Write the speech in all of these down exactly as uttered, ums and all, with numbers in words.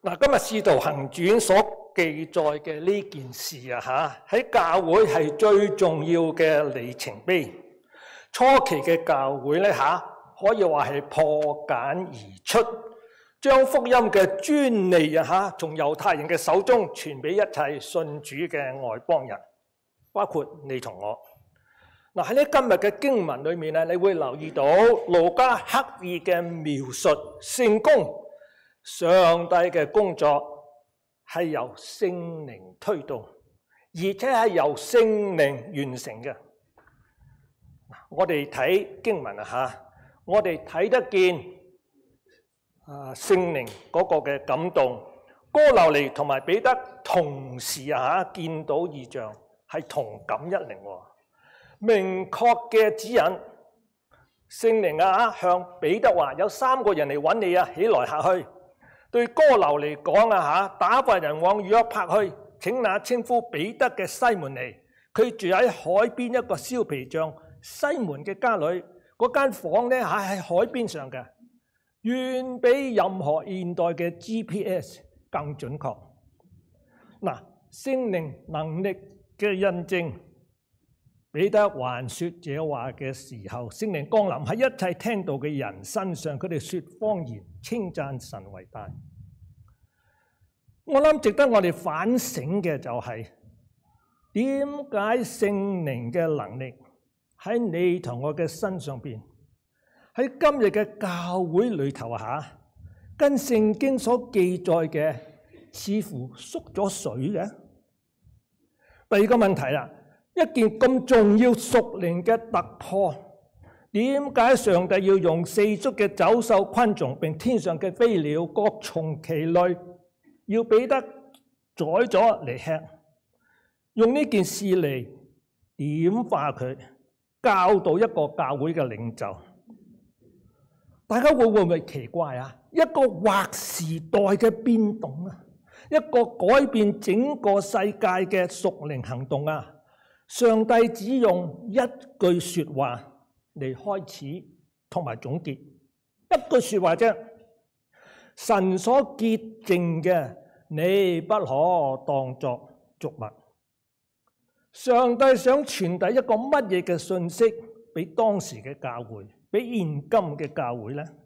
嗱，今日《使徒行傳》所記載嘅呢件事啊，嚇喺教會係最重要嘅里程碑。初期嘅教會咧嚇，可以話係破繭而出，將福音嘅專利啊嚇，從猶太人嘅手中傳俾一切信主嘅外邦人，包括你同我。嗱，喺呢今日嘅經文裏面咧，你會留意到路加刻意嘅描述聖工。上帝嘅工作係由聖靈推動，而且係由聖靈完成嘅。我哋睇經文啊嚇，我哋睇得見啊聖靈嗰個嘅感動。哥流尼同埋彼得同時啊嚇見到異象，係同感一靈喎，明確嘅指引。聖靈啊向彼得話：有三個人嚟揾你啊，起來下去。對哥流尼講啊嚇，打發人往約帕去，請那稱呼彼得嘅西門嚟。佢住喺海邊一個燒皮匠西門嘅家裏，嗰間房咧嚇喺海邊上嘅，遠比任何現代嘅 G P S 更準確。嗱，聖靈能力嘅印證，彼得還說這話嘅時候，聖靈降臨喺一切聽到嘅人身上，佢哋說方言，稱讚神為大。我諗值得我哋反省嘅就係、是，點解聖靈嘅能力喺你同我嘅身上邊，喺今日嘅教會裏頭下，跟聖經所記載嘅似乎縮咗水嘅。第二個問題啦，一件咁重要屬靈嘅突破，點解上帝要用四足嘅走獸、昆蟲並天上嘅飛鳥各從其類，要彼得宰咗嚟吃？用呢件事嚟點化佢，教導一個教會嘅領袖？大家會唔會奇怪啊？一個劃時代嘅變動啊，一個改變整個世界嘅屬靈行動啊！上帝只用一句說話嚟開始同埋總結，一句說話啫。神所潔淨嘅，你不可當作俗物。上帝想傳遞一個乜嘢嘅信息俾當時嘅教會，俾現今嘅教會呢？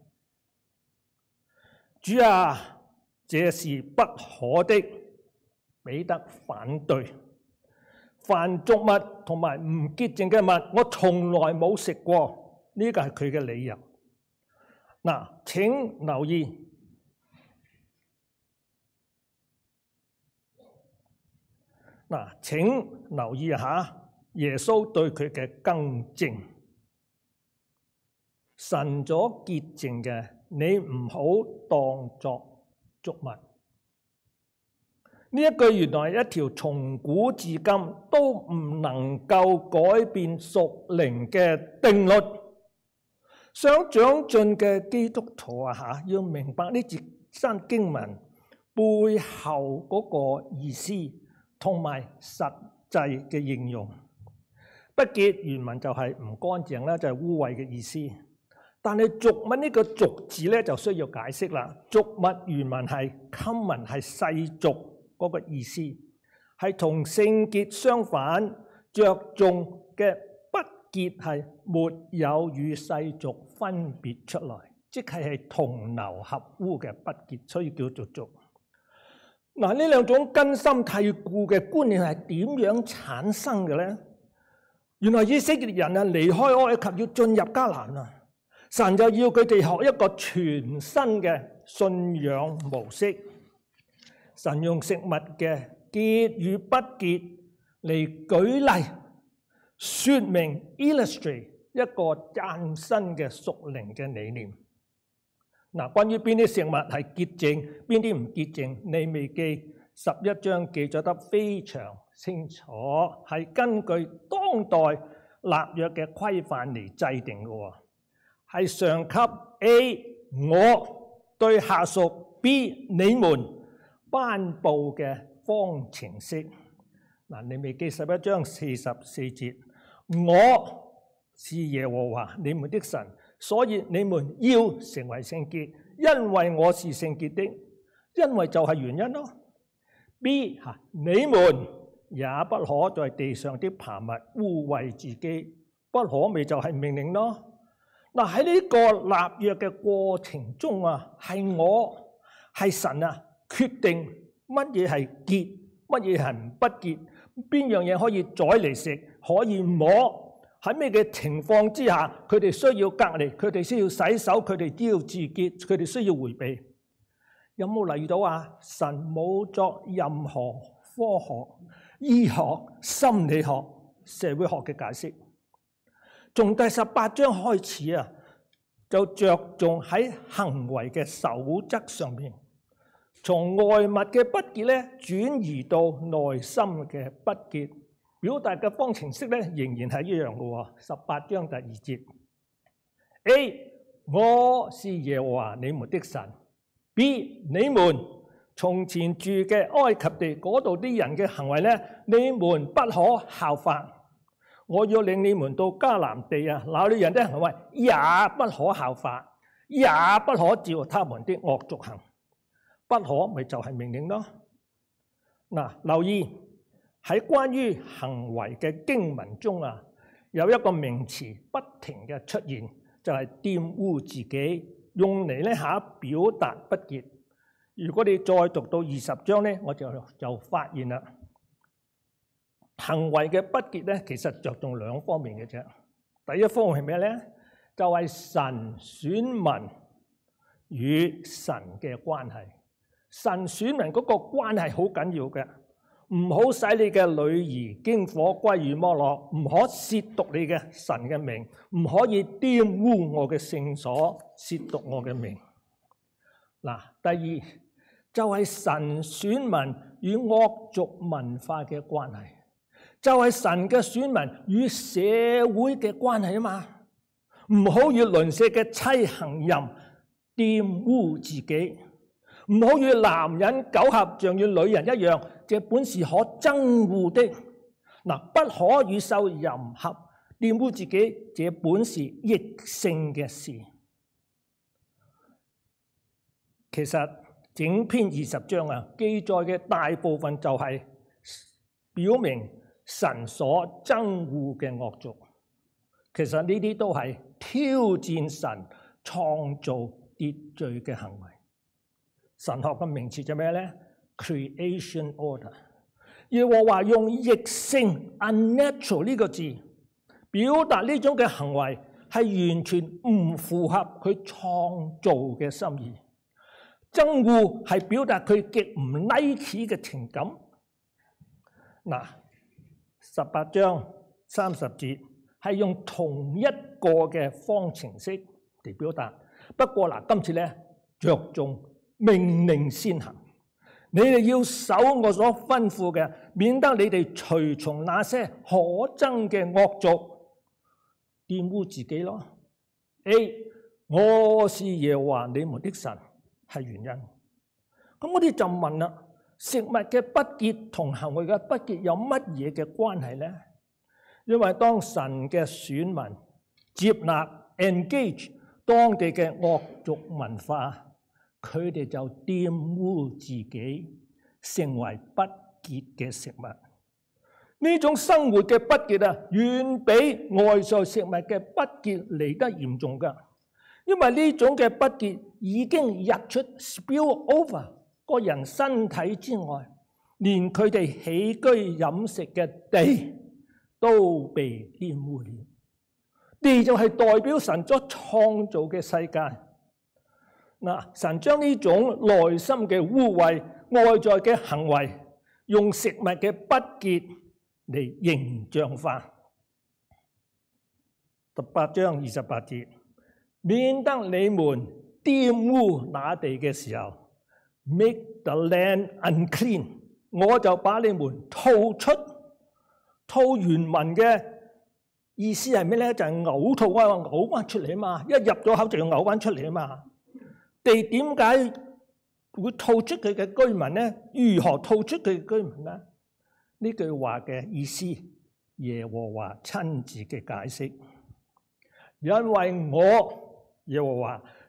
主啊，這是不可的。彼得反對。凡俗物同埋唔潔淨嘅物，我從來冇食過。呢個係佢嘅理由。嗱，請留意。嗱，請留意下耶穌對佢嘅更正。神所潔淨嘅，你唔好當作俗物。呢一句原來係一條從古至今都唔能夠改變屬靈嘅定律。想長進嘅基督徒啊嚇，要明白呢節新經文背後嗰個意思同埋實際嘅應用。不潔原文就係唔乾淨啦，就係污穢嘅意思。但係俗物呢個俗字咧就需要解釋啦。俗物原文係 common， 係世俗。嗰個意思係同聖潔相反，着重嘅不潔係沒有與世俗分別出來，即係係同流合污嘅不潔，所以叫做俗。嗱，呢兩種根深蒂固嘅觀念係點樣產生嘅咧？原來以色列人啊離開埃及要進入迦南啊，神就要佢哋學一個全新嘅信仰模式。神用食物嘅潔與不潔嚟舉例，說明 illustrate 一個嶄新嘅屬靈嘅理念。嗱，關於邊啲食物係潔淨，邊啲唔潔淨，利未記十一章記載得非常清楚，係根據當代立約嘅規範嚟制定嘅，係上級 A 我對下屬 B 你們頒布嘅方程式。嗱，利未記十一章四十四節，我是耶和華你們的神，所以你們要成為聖潔，因為我是聖潔的。 因為就係原因咯。B 嚇，你們也不可在地上的爬物污穢自己，不可咪就係命令咯。嗱，喺呢個立約嘅過程中啊，係我係神啊決定乜嘢係潔，乜嘢係唔不潔，邊樣嘢可以宰嚟食，可以摸，喺咩嘅情況之下，佢哋需要隔離，佢哋需要洗手，佢哋都要自潔，佢哋需要迴避。有冇留意到啊？神冇作任何科學、醫學、心理學、社會學嘅解釋。從第十八章開始啊，就着重喺行為嘅守則上面，從外物嘅不潔咧轉移到內心嘅不潔，表達嘅方程式咧仍然係一樣嘅喎。十八章第二節 A， 我是耶和華你們的神。B， 你們從前住嘅埃及地嗰度啲人嘅行為咧，你們不可效法。我要領你們到迦南地啊，那裏人的行為也不可效法，也不可照他們的惡俗行。不可咪就係命令咯。嗱，留意喺關於行為嘅經文中啊，有一個名詞不停嘅出現，就係玷污自己，用嚟咧嚇表達不潔。如果你再讀到二十章咧，我就就發現啦。行為嘅不潔咧，其實着重兩方面嘅啫。第一方面係咩咧？就係神選民與神嘅關係。神選民嗰個關係好緊要嘅，唔好使你嘅女兒經火歸於摩洛，唔可褻瀆你嘅神嘅名，唔可以玷污我嘅聖所，褻瀆我嘅名。嗱，第二就係神選民與惡俗文化嘅關係。就係神嘅選民與社會嘅關係啊嘛，唔好與鄰舍嘅妻行淫，玷污自己；唔好與男人苟合，像與女人一樣，這本是可憎惡的。嗱，不可與獸淫合，玷污自己，這本是逆性嘅事。其實整篇二十章啊，記載嘅大部分就係表明神所憎惡嘅惡俗，其實呢啲都係挑戰神創造秩序嘅行為。神學嘅名詞就咩咧 ？Creation order。耶和華用逆性 unnatural 呢個字，表達呢種嘅行為係完全唔符合佢創造嘅心意。憎惡係表達佢極唔 like 嘅情感。嗱。十八章三十節係用同一個嘅方程式嚟表達，不過嗱，今次咧着重命令先行，你哋要守我所吩咐嘅，免得你哋隨從那些可憎嘅惡俗，玷污自己咯。A， 我是耶和華你們的神，係原因。咁我哋就問啦。食物嘅不潔同行為嘅不潔有乜嘢嘅關係呢？因為當神嘅選民接納 engage 當地嘅惡俗文化，佢哋就玷污自己，成為不潔嘅食物。呢種生活嘅不潔啊，遠比外在食物嘅不潔嚟得嚴重㗎。因為呢種嘅不潔已經溢出 spill over。個人身體之外，連佢哋起居飲食嘅地都被玷污了。地就係代表神所創造嘅世界。嗱，神將呢種內心嘅污穢、外在嘅行為，用食物嘅不潔嚟形象化。十八章二十八節，免得你們玷污那地嘅時候。Make the land unclean， 我就把你們吐出。吐原文嘅意思係咩咧？就係嘔吐啊，嘔翻出嚟啊嘛！一入咗口就要嘔翻出嚟啊嘛！地點解會吐出佢嘅居民咧？如何吐出佢嘅居民咧？呢句話嘅意思，耶和華親自嘅解釋。因為我耶和華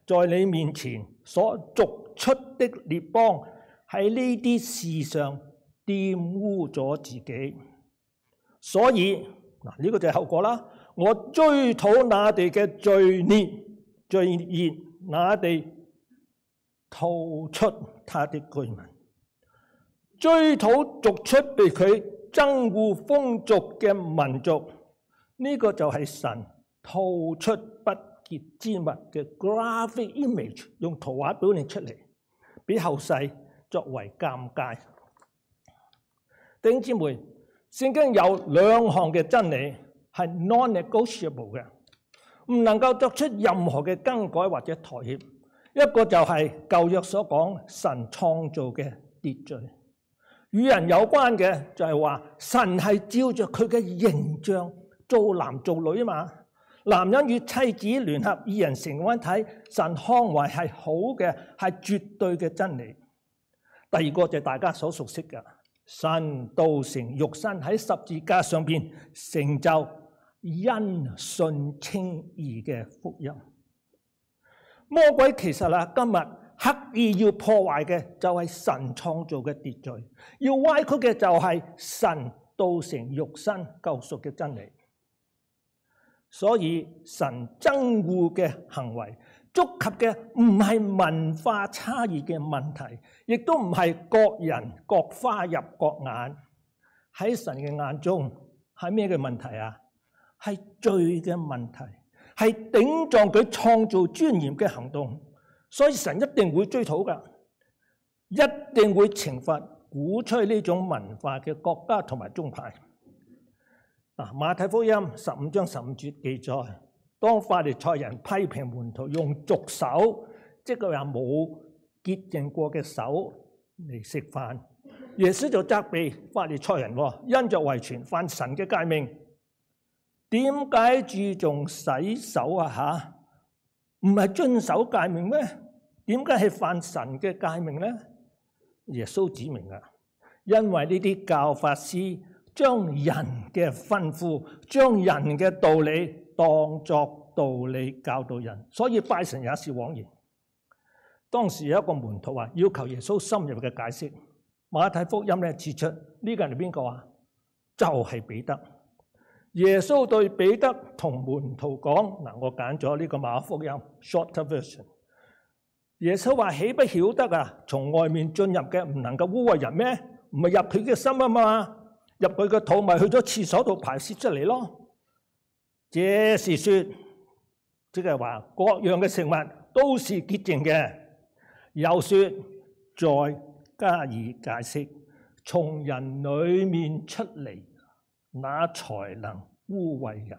在你面前所逐出的列邦，喺呢啲事上玷污咗自己。所以嗱，呢個就係後果啦。我追討那地嘅罪孽罪孽，那地吐出他的居民，追討逐出被佢憎惡風俗嘅民族。呢、這個就係神吐出不潔之物嘅 graphic image， 用圖畫表現出嚟，俾後世作為鑑戒。弟兄姊妹，聖經有兩項嘅真理係 non-negotiable 嘅，唔能夠作出任何嘅更改或者妥協。一個就係舊約所講神創造嘅秩序，與人有關嘅就係話神係照着佢嘅形象做男做女啊嘛。男人與妻子聯合，二人成為一體，神看為係好嘅，係絕對嘅真理。第二個就係大家所熟悉嘅，神道成肉身喺十字架上邊成就因信稱義嘅福音。魔鬼其實啊，今日刻意要破壞嘅就係神創造嘅秩序，要歪曲嘅就係神道成肉身救贖嘅真理。所以神憎惡嘅行為，觸及嘅唔係文化差異嘅問題，亦都唔係各人各花入各眼。喺神嘅眼中係咩嘅問題啊？係罪嘅問題，係頂撞佢創造尊嚴嘅行動。所以神一定會追討㗎，一定會懲罰鼓吹呢種文化嘅國家同埋宗派。馬太福音十五章十五節記載，當法利賽人批評門徒用俗手，即係話冇潔淨過嘅手嚟食飯，耶穌就責備法利賽人，因着遺傳犯神嘅誡命，點解注重洗手啊？吓，唔係遵守誡命咩？點解係犯神嘅誡命咧？耶穌指明啊，因為呢啲教法師將人嘅吩咐、將人嘅道理當作道理教導人，所以拜神也是枉然。當時有一個門徒話要求耶穌深入嘅解釋。馬太福音咧指出呢個人係邊個啊？就係彼得。耶穌對彼得同門徒講，嗱，我揀咗呢個馬可福音 shorter version。耶穌話：豈不曉得啊？從外面進入嘅唔能夠污穢人咩？唔係入佢嘅心啊嘛。入佢個肚咪去咗廁所度排泄出嚟咯。這是說，即係話各樣嘅食物都是潔淨嘅。又說，再加以解釋，從人裏面出嚟，那才能污穢人。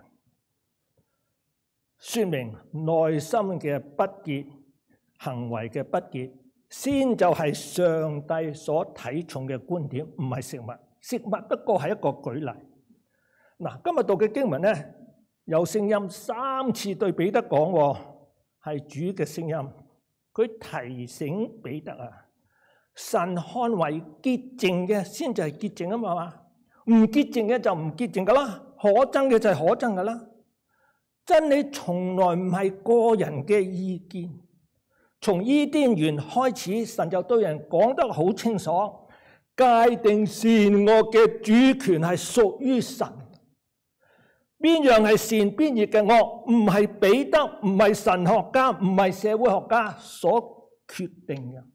說明內心嘅不潔，行為嘅不潔，先就係上帝所睇重嘅觀點，唔係食物。食物不過係一個舉例。嗱，今日讀嘅經文咧，有聲音三次對彼得講，係主嘅聲音。佢提醒彼得啊，神看為潔淨嘅先就係潔淨啊嘛，唔潔淨嘅就唔潔淨噶啦，可憎嘅就係可憎噶啦。真理從來唔係個人嘅意見。從伊甸園開始，神就對人講得好清楚。界定善惡嘅主權係屬於神，邊樣係善，邊樣嘅惡，唔係彼得，唔係神學家，唔係社會學家所決定嘅。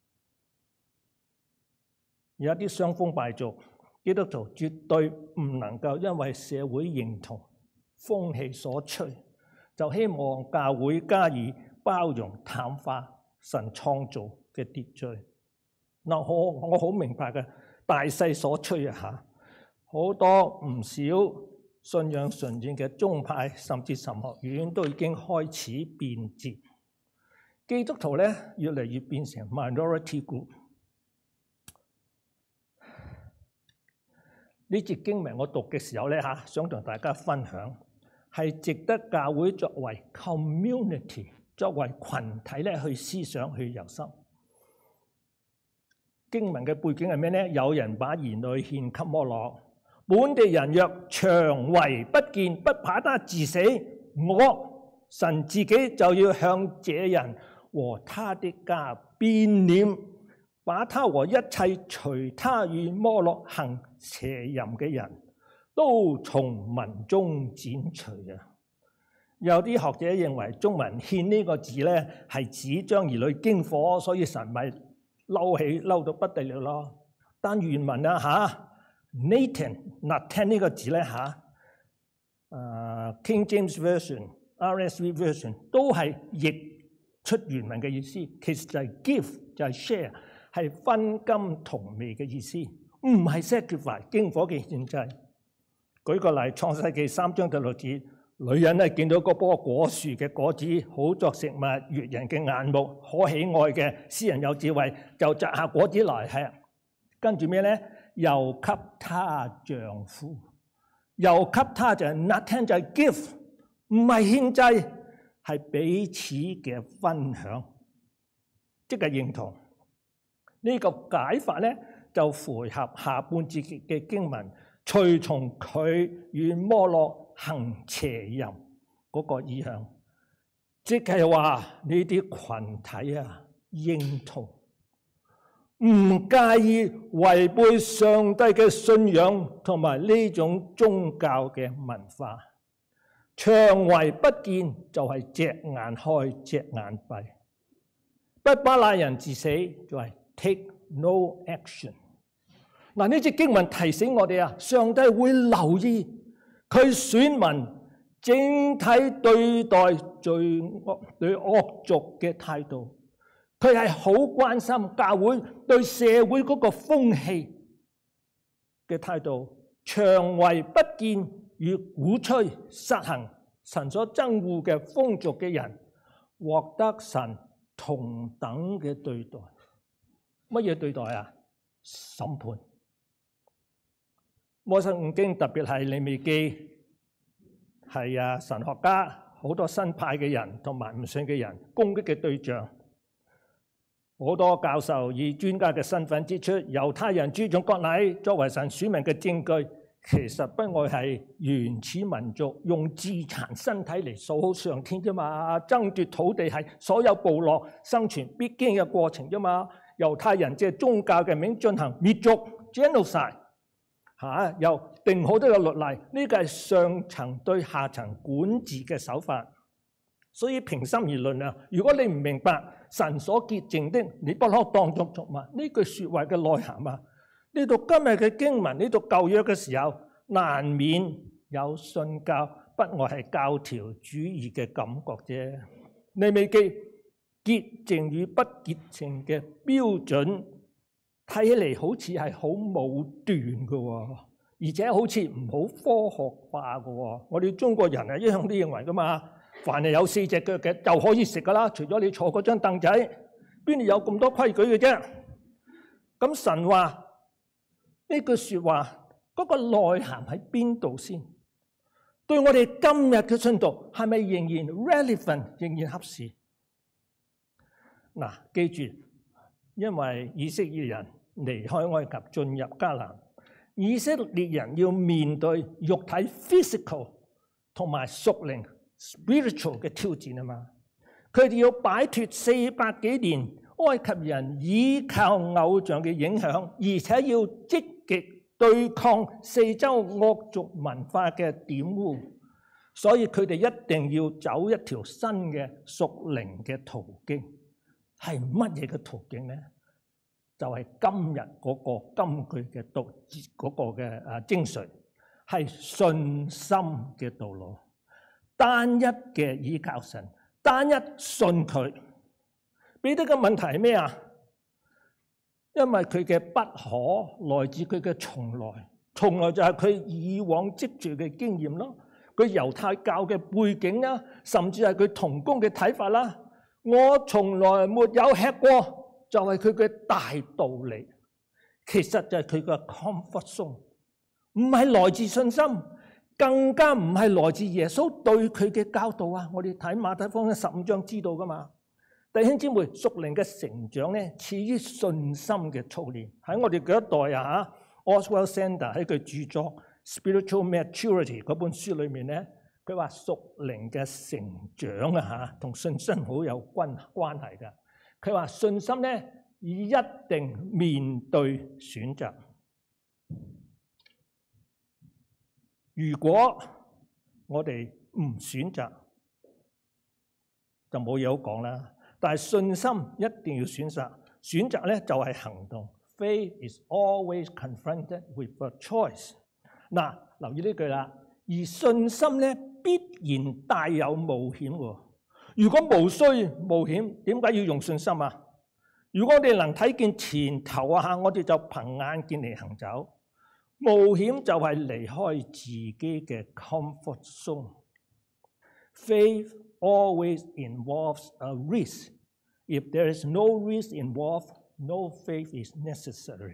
有啲傷風敗俗，基督徒絕對唔能夠因為社會認同、風氣所趨，就希望教會加以包容、淡化神創造嘅秩序。嗱，我我好明白嘅，大勢所趨啊嚇，好多唔少信仰純正嘅宗派，甚至神學院都已經開始變節，基督徒咧越嚟越變成 minority group。呢節經文我讀嘅時候咧嚇，想同大家分享，係值得教會作為 community， 作為群體咧去思想去遊心。經文嘅背景係咩呢？有人把兒女獻給摩洛，本地人若長為不見，不怕他治死，我神自己就要向這人和他的家變臉，把他和一切隨他與摩洛行邪淫嘅人都從民中剪除啊！有啲學者認為中文獻呢個字咧係指將兒女經火，所以神咪嬲起嬲到不得了咯。但原文啊嚇 Nathan Nathan 呢個字咧嚇，誒 King James Version、R S V Version 都係譯出原文嘅意思，其實就係 give 就係 share， 係分甘同味嘅意思，唔係 sacrifice 經火嘅獻祭。舉個例，創世記三章第六節。女人咧見到嗰棵果樹嘅果子好作食物，悅人嘅眼目，可喜愛嘅，使人有智慧，就摘下果子來吃。跟住咩咧？又給她丈夫，又給她就係 Nathan 就係 give， 唔係獻祭，係彼此嘅分享，即係認同。呢、這個解法咧就符合下半節嘅經文，隨從佢與摩洛行邪淫嗰個意向，即係話呢啲群體啊認同，唔介意違背上帝嘅信仰同埋呢種宗教嘅文化，長為不見就係隻眼開隻眼閉，不巴拉人治死就係 take no action。嗱，呢節經文提醒我哋啊，上帝會留意佢選民整體對待罪惡對惡俗嘅態度，佢係好關心教會對社會嗰個風氣嘅態度，長為不見與鼓吹實行神所憎惡嘅風俗嘅人，獲得神同等嘅對待。乜嘢對待啊？審判。摩西五經特別係利未記，係啊神學家好多新派嘅人同埋唔信嘅人攻擊嘅對象。好多教授以專家嘅身份指出，猶太人注重割禮作為神選民嘅證據，其實不外係原始民族用自殘身體嚟討好上天啫嘛。爭奪土地係所有部落生存必經嘅過程啫嘛。猶太人借宗教嘅名進行滅族 genocide。嚇！又定好多嘅律例，呢個係上層對下層管治嘅手法。所以平心而論啊，如果你唔明白神所潔淨的，你不可當作俗物呢句説話嘅內涵啊，你讀今日嘅經文，你讀舊約嘅時候，難免有信教不外係教條主義嘅感覺啫。利未記潔淨與不潔淨嘅標準，睇起嚟好似係好武斷嘅喎，而且好似唔好科學化嘅喎。我哋中國人係一向都認為噶嘛，凡係有四隻腳嘅就可以食噶啦，除咗你坐嗰張凳仔，邊度有咁多規矩嘅啫？咁神話呢句説話嗰個內涵喺邊度先？對我哋今日嘅信徒係咪仍然 relevant， 仍然合時？嗱，記住，因為以色列人離開埃及進入迦南，以色列人要面對肉體 physical 同埋屬靈 spiritual 嘅挑戰啊嘛。佢哋要擺脫四百幾年埃及人依靠偶像嘅影響，而且要積極對抗四周惡俗文化嘅玷污，所以佢哋一定要走一條新嘅屬靈嘅途徑。係乜嘢嘅途徑咧？就係、是、今日嗰個金句嘅讀嗰個嘅啊精髓，係信心嘅道路，單一嘅依靠神，單一信佢。彼得嘅問題係咩啊？因為佢嘅不可來自佢嘅從來，從來就係佢以往積聚嘅經驗咯，佢猶太教嘅背景啦，甚至係佢同工嘅睇法啦。我從來沒有吃過，就係佢嘅大道理。其實就係佢嘅 comfort zone， 唔係來自信心，更加唔係來自耶穌對佢嘅教導啊！我哋睇馬太福音十五章知道噶嘛。弟兄姊妹，屬靈嘅成長咧，始於信心嘅操練。喺我哋嗰一代啊嚇 Oswald Sanders 喺佢著作《Spiritual Maturity》嗰本書裏面咧， 佢話屬靈嘅成長啊嚇，同信心好有關關係㗎。佢話信心咧一定面對選擇。如果我哋唔選擇，就冇嘢好講啦。但係信心一定要選擇，選擇咧就係行動。Faith is always confronted with a choice。嗱，留意呢句啦。而信心咧必然帶有冒險喎。如果無需冒險，點解要用信心啊？如果我哋能睇見前頭啊，我哋就憑眼見嚟行走。冒險就係離開自己嘅 comfort zone。Faith always involves a risk. If there is no risk involved, no faith is necessary。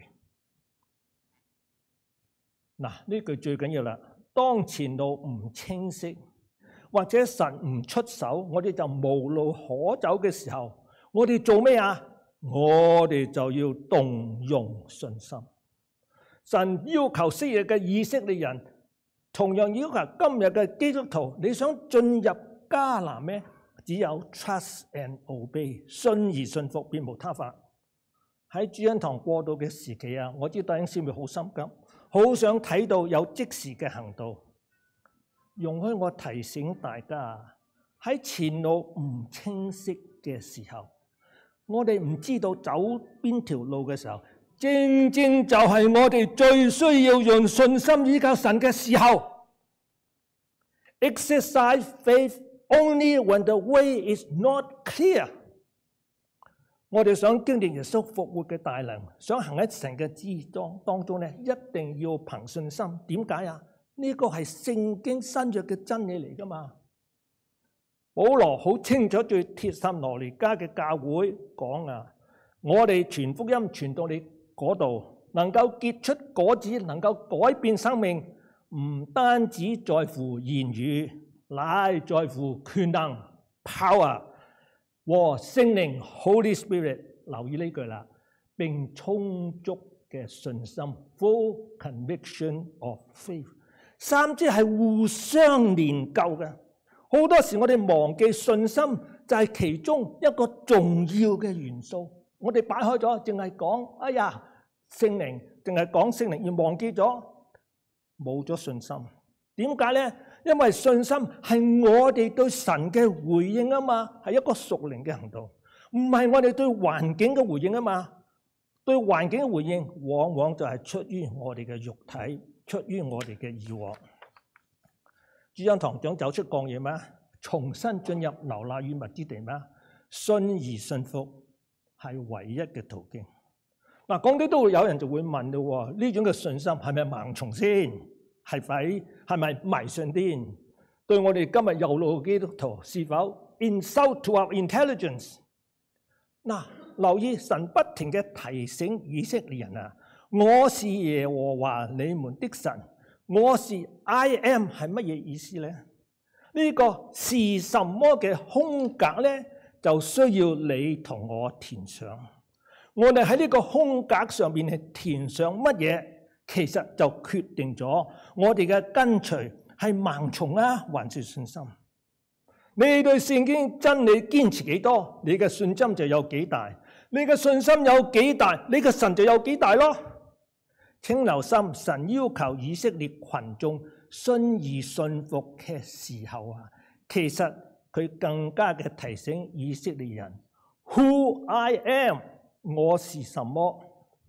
嗱，呢句最緊要啦。當前路唔清晰，或者神唔出手，我哋就無路可走嘅時候，我哋做咩啊？我哋就要動用信心。神要求昔日嘅以色列人，同樣要求今日嘅基督徒，你想進入迦南咩？只有 trust and obey， 信而信服，別無他法。喺主恩堂過渡嘅時期啊，我知弟兄姊妹好心急，好想睇到有即時嘅行動。容許我提醒大家，喺前路唔清晰嘅時候，我哋唔知道走邊條路嘅時候，正正就係我哋最需要用信心依靠神嘅時候。Exercise faith only when the way is not clear。我哋想經歷耶穌復活嘅大能，想行喺神嘅旨意當當中咧，一定要憑信心。點解啊？呢個係聖經新約嘅真理嚟噶嘛？保羅好清楚對帖撒羅尼迦嘅教會講啊，我哋傳福音傳到你嗰度，能夠結出果子，能夠改變生命，唔單止在乎言語，乃在乎權能 power。和聖靈 Holy Spirit， 留意呢句啦，並充足嘅信心 full conviction of faith， 三者係互相連救嘅。好多時我哋忘記信心就係其中一個重要嘅元素，我哋擺開咗，淨係講哎呀聖靈，淨係講聖靈，而忘記咗冇咗信心。點解咧？因為信心係我哋對神嘅回應啊嘛，係一個屬靈嘅行動，唔係我哋對環境嘅回應啊嘛。對環境嘅回應，往往就係出於我哋嘅肉體，出於我哋嘅意往。主恩堂長走出曠野咩？重新進入流奶與蜜之地咩？信而信服係唯一嘅途徑。嗱，講啲都會有人就會問到喎，呢種嘅信心係咪盲從先？係咪係咪迷信啲？對我哋今日有路嘅基督徒，是否 insult to our intelligence？ 嗱，留意神不停嘅提醒以色列人啊，我是耶和華你們的神，我是 I am 係乜嘢意思咧？呢、這個是什麼嘅空格咧？就需要你同我填上。我哋喺呢個空格上面係填上乜嘢？其實就決定咗我哋嘅跟隨係盲從啊，還是信心？你對聖經真理堅持幾多，你嘅信心就有幾大；你嘅信心有幾大，你嘅神就有幾大咯。請留心，神要求以色列群眾信而信服嘅時候啊，其實佢更加嘅提醒以色列人 ：Who I am， 我是什麼？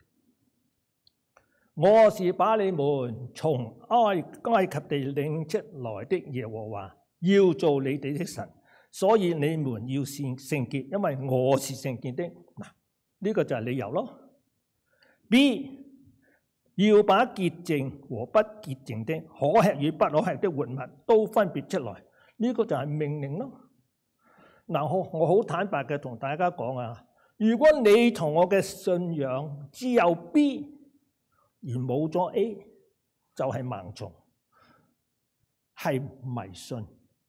我是把你們從埃埃及地領出來的耶和華，要做你哋的神，所以你們要聖聖潔，因為我是聖潔的。嗱，呢個就係理由咯。B， 要把潔淨和不潔淨的、可吃與不可吃的活物都分別出來，呢個就係命令咯。嗱，我我好坦白嘅同大家講啊，如果你同我嘅信仰只有 B，而冇咗 A， 就係盲從，係迷信。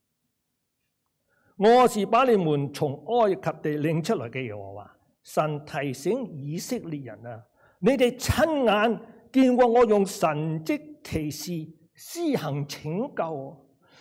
我是把你們從埃及地領出來嘅耶和華。神提醒以色列人啊，你哋親眼見過我用神蹟奇事施行拯救，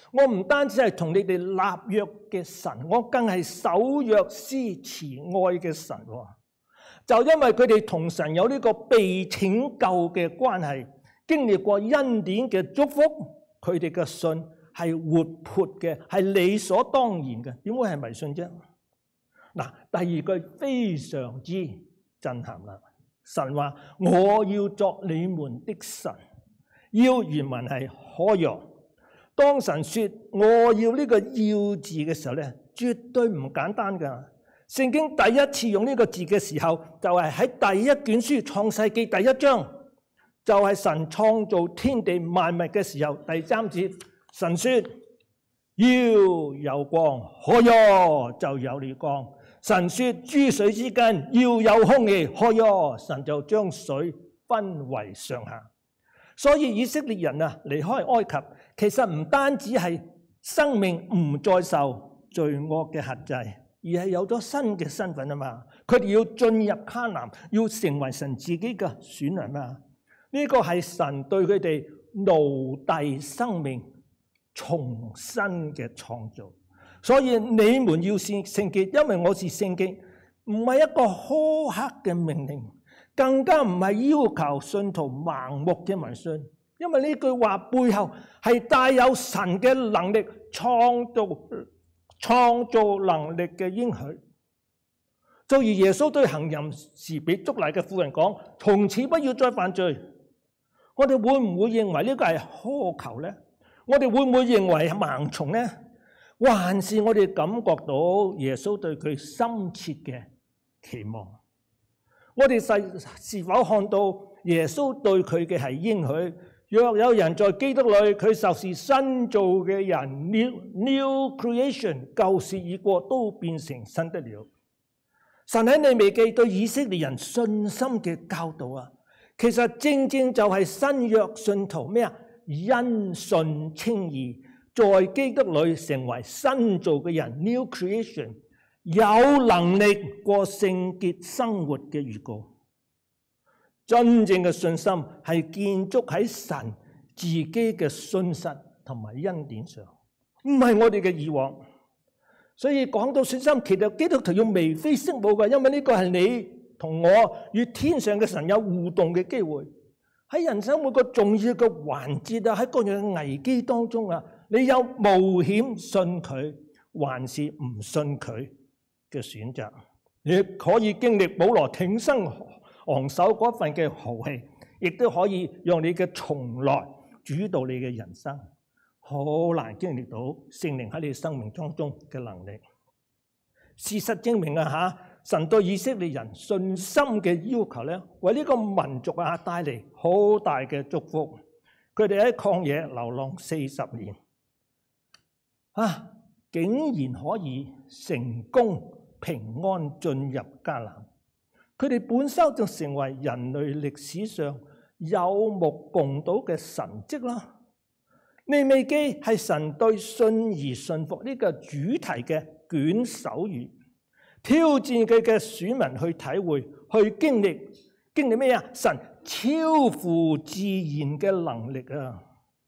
我唔單止係同你哋立約嘅神，我更係守約施慈愛嘅神。就因為佢哋同神有呢個被拯救嘅關係，經歷過恩典嘅祝福，佢哋嘅信係活潑嘅，係理所當然嘅。點會係迷信啫？嗱，第二句非常之震撼啦。神話我要作你們的神，要原文係可若。當神說我要呢個要字嘅時候咧，絕對唔簡單噶。聖經第一次用呢個字嘅時候，就係喺第一卷書創世記第一章，就係神創造天地萬物嘅時候，第三節神說要有光，可若就有了光。神說諸水之間要有空氣，可若神就將水分為上下。所以以色列人啊離開埃及，其實唔單止係生命唔再受罪惡嘅轄制，而係有咗新嘅身份啊嘛！佢哋要進入迦南，要成為神自己嘅選民啊嘛！呢個係神對佢哋奴隸生命重新嘅創造。所以你們要是聖潔，因為我是聖潔，唔係一個苛刻嘅命令，更加唔係要求信徒盲目嘅迷信。因為呢句話背後係帶有神嘅能力，創造創造能力嘅應許。就如耶穌對行淫時被捉拿嘅婦人講：從此不要再犯罪。我哋會唔會認為呢個係苛求呢？我哋會唔會認為係盲從呢？還是我哋感覺到耶穌對佢深切嘅期望？我哋是是否看到耶穌對佢嘅係應許？若有人在基督裏，佢就是新造嘅人 ，new new creation， 舊事已過，都變成新的了。神喺利未記對以色列人信心嘅教導啊，其實正正就係新約信徒咩啊？因信稱義，在基督裏成為新造嘅人 ，new creation， 有能力過聖潔生活嘅預告。真正嘅信心係建築喺神自己嘅信實同埋恩典上，唔係我哋嘅以往。所以講到信心，其實基督徒要眉飛色舞嘅，因為呢個係你同我與天上嘅神有互動嘅機會。喺人生每個重要嘅環節啊，喺各樣嘅危機當中啊，你有冒險信佢，還是唔信佢嘅選擇？你可以經歷保羅挺身昂首嗰份嘅豪氣，亦都可以讓你嘅從來主導你嘅人生。好難經歷到聖靈喺你生命當中嘅能力。事實證明啊，吓神對以色列人信心嘅要求咧，為呢個民族啊帶嚟好大嘅祝福。佢哋喺曠野流浪四十年，啊，竟然可以成功平安進入迦南。佢哋本身就成為人類歷史上有目共睹嘅神蹟啦。利未記係神對信而信服呢個主題嘅卷首語，挑戰佢嘅選民去體會、去經歷，經歷咩啊？神超乎自然嘅能力啊！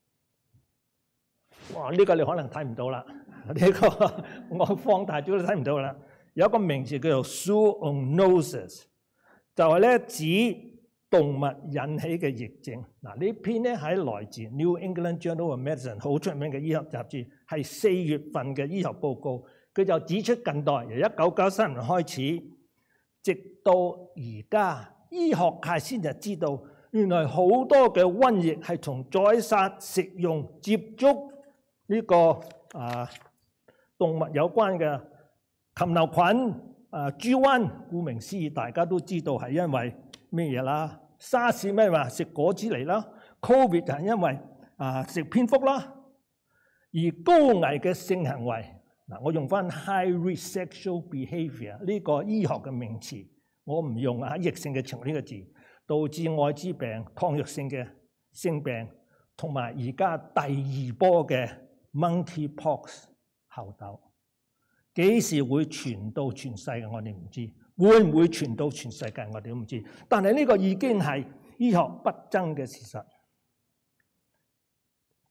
哇！呢個你可能睇唔到啦，呢個我放大咗都睇唔到啦。有一個名字叫做 zoonosis。就係咧指動物引起嘅疫症。嗱，呢篇咧喺來自 New England Journal of Medicine 好出名嘅醫學雜誌，係四月份嘅醫學報告。佢就指出近代由一九九三年開始，直到而家，醫學界先就知道，原來好多嘅瘟疫係同宰殺、食用、接觸呢個啊動物有關嘅禽流感。啊，豬瘟，顧名思義，大家都知道係因為咩嘢啦？沙士咩話食果子狸啦 ，Covid 就係因為啊食蝙蝠啦。而高危嘅性行為，嗱，我用翻 high risk sexual behaviour 呢個醫學嘅名詞，我唔用啊疫性嘅情呢個字，導致愛滋病、抗藥性嘅性病，同埋而家第二波嘅 monkeypox 猴痘。幾時會傳到全世界？我哋唔知，會唔會傳到全世界？我哋都唔知。但係呢個已經係醫學不爭嘅事實。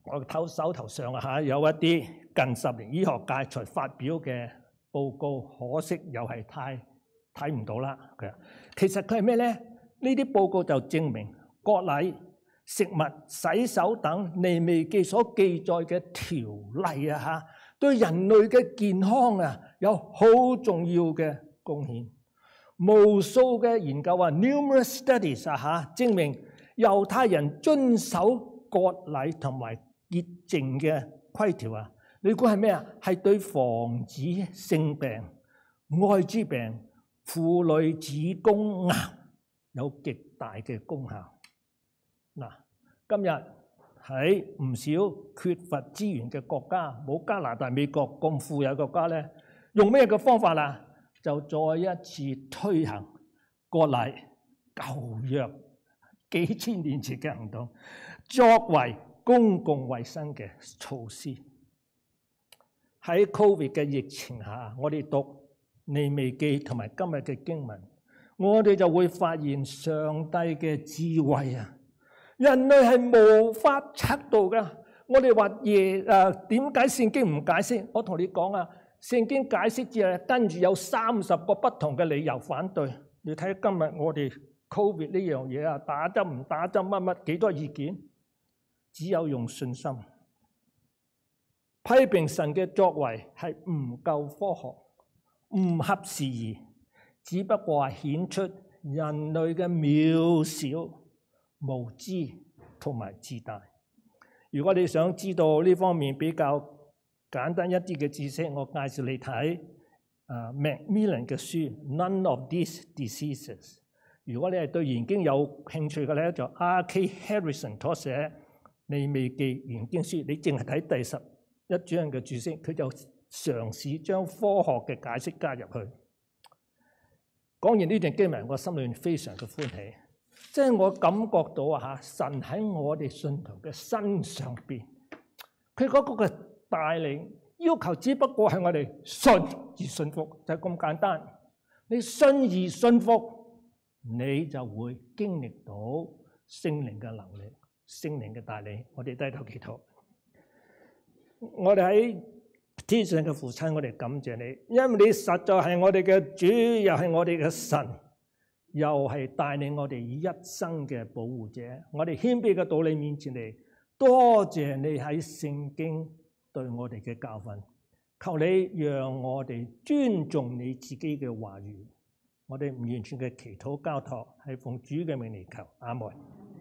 我頭手頭上啊嚇有一啲近十年醫學界才發表嘅報告，可惜又係太睇唔到啦。佢其實佢係咩咧？呢啲報告就證明割禮、食物、洗手等利未記所記載嘅條例啊嚇，對人類嘅健康啊有好重要嘅貢獻。無數嘅研究啊 ，numerous studies 啊嚇，證明猶太人遵守割禮同埋潔淨嘅規條啊，你估係咩啊？係對防止性病、愛滋病、婦女子宮癌有極大嘅功效。嗱，今日喺唔少缺乏資源嘅國家，冇加拿大、美國咁富有嘅國家咧，用咩嘅方法啊？就再一次推行割禮舊約幾千年前嘅行動，作為公共衛生嘅措施。喺 Covid 嘅疫情下，我哋讀利未記同埋今日嘅經文，我哋就會發現上帝嘅智慧啊！人類係無法測度㗎。我哋話耶誒點解聖經唔解釋？我同你講啊，聖經解釋之後，跟住有三十個不同嘅理由反對。你睇今日我哋 Covid 呢樣嘢啊，打針唔打針乜乜幾多意見？只有用信心批評神嘅作為係唔夠科學、唔合時宜，只不過係顯出人類嘅渺小、無知同埋自大。如果你想知道呢方面比較簡單一啲嘅知識，我介紹你睇啊 Macmillan 嘅書《None of These Diseases》。如果你係對研經有興趣嘅咧，就 R K Harrison 所寫利未記研經書，你淨係睇第十一章嘅注釋，佢就嘗試將科學嘅解釋加入去。講完呢段經文，我心裏面非常嘅歡喜，即係我感覺到啊嚇，神喺我哋信徒嘅身上邊，佢嗰個嘅帶領要求，只不過係我哋信而信服，就係咁簡單。你信而信服，你就會經歷到聖靈嘅能力、聖靈嘅帶領。我哋低頭祈禱。我哋喺天上嘅父親，我哋感謝你，因為你實在係我哋嘅主，又係我哋嘅神，又係帶領我哋一生嘅保護者。我哋謙卑嘅到你面前嚟，多謝你喺聖經對我哋嘅教訓。求你讓我哋尊重你自己嘅話語。我哋唔完全嘅祈禱交託，係奉主嘅名嚟求，阿門。